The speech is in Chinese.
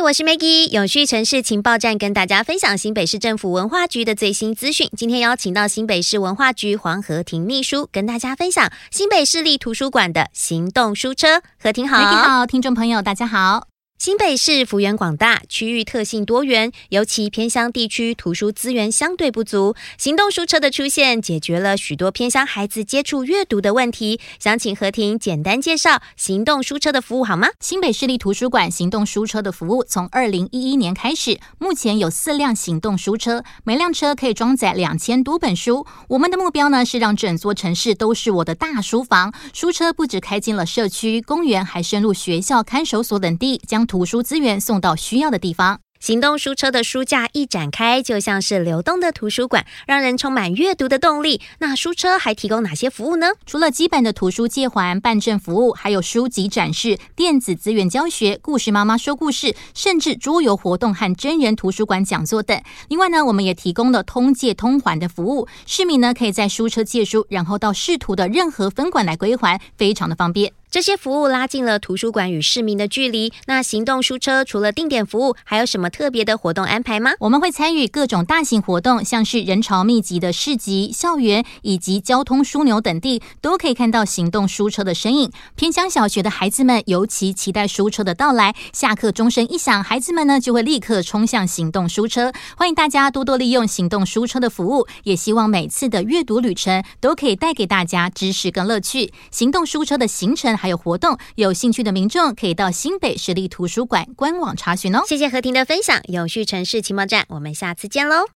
我是 Maggie， 永续城市情报站跟大家分享新北市政府文化局的最新资讯。今天邀请到新北市文化局黄和婷秘书，跟大家分享新北市立图书馆的行动书车。和婷好。 Maggie好，听众朋友大家好。 新北市幅员广大，区域特性多元，尤其偏乡地区图书资源相对不足。行动书车的出现，解决了许多偏乡孩子接触阅读的问题。想请和婷简单介绍行动书车的服务好吗？ 新北市立图书馆行动书车的服务从2011年开始，目前有4辆行动书车，每辆车可以装载2000多本书。我们的目标呢是让整座城市都是我的大书房。书车不只开进了社区、公园，还深入学校、看守所等地，将图书资源送到需要的地方。 行动书车的书架一展开，就像是流动的图书馆，让人充满阅读的动力。那书车还提供哪些服务呢？ 除了基本的图书借还、办证服务，还有书籍展示、电子资源教学、故事妈妈说故事，甚至桌游活动和真人图书馆讲座等。另外呢，我们也提供了通借通还的服务，市民呢可以在书车借书，然后到市图的任何分馆来归还，非常的方便。 这些服务拉近了图书馆与市民的距离。那行动书车除了定点服务，还有什么特别的活动安排吗？ 我们会参与各种大型活动，像是人潮密集的市集、校园以及交通枢纽等地，都可以看到行动书车的身影。偏乡小学的孩子们尤其期待书车的到来，下课钟声一响，孩子们呢就会立刻冲向行动书车。欢迎大家多多利用行动书车的服务，也希望每次的阅读旅程都可以带给大家知识跟乐趣。行动书车的行程还有活动，有兴趣的民众可以到新北市立图书馆官网查询哦。 谢谢和婷的分享，永续城市情报站，我们下次见喽。